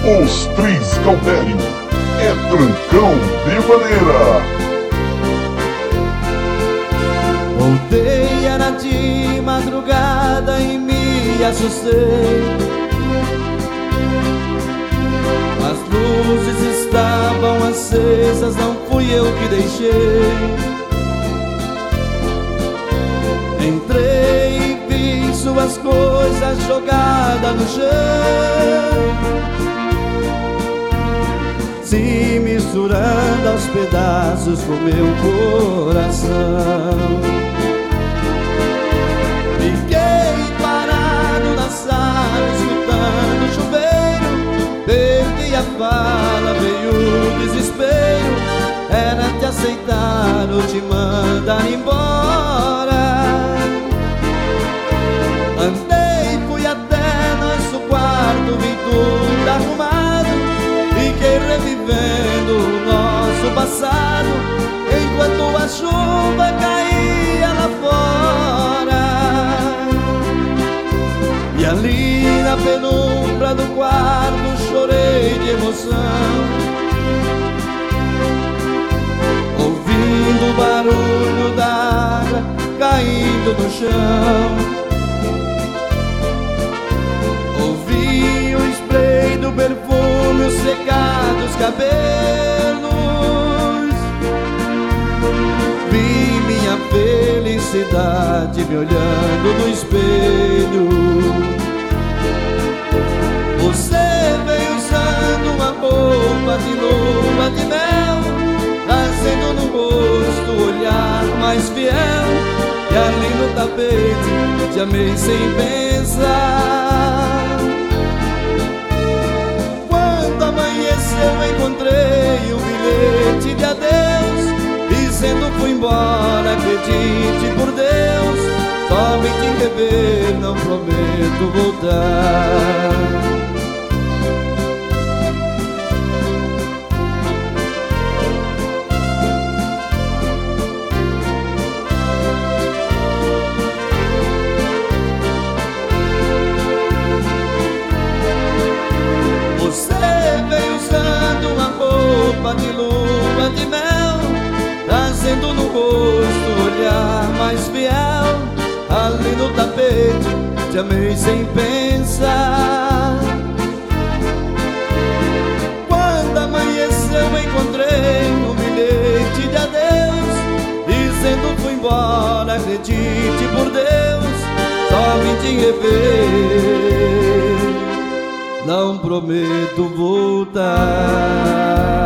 Os Três Galdério é Trancão de Maneira. Voltei, era de madrugada e me assustei. As luzes estavam acesas, não fui eu que deixei. Entrei e vi suas coisas jogadas no chão, se misturando aos pedaços com meu coração. Fiquei parado na sala, escutando o chuveiro. Perdi a fala, veio o desespero. Era te aceitar ou te mandar embora. Andei, fui até nosso quarto, vi tudo arrumado. Fiquei revivendo o nosso passado, enquanto a chuva caía lá fora. E ali na penumbra do quarto chorei de emoção, ouvindo o barulho da água caindo no chão. Ouvi o spray do perfume secar dos cabelos. Vi minha felicidade me olhando no espelho. Você veio usando uma roupa de lua de mel, trazendo no rosto o olhar mais fiel. E ali no tapete te amei sem pensar. Quando amanheceu encontrei um bilhete de adeus, dizendo fui embora, acredite por Deus. Só vim te rever, não prometo voltar. Você veio usando uma roupa de lua de mel, trazendo no rosto o olhar mais fiel. Ali no tapete te amei sem pensar. Quando amanheceu encontrei um bilhete de adeus, dizendo fui embora, acredite por Deus. Só vim te rever, não prometo voltar.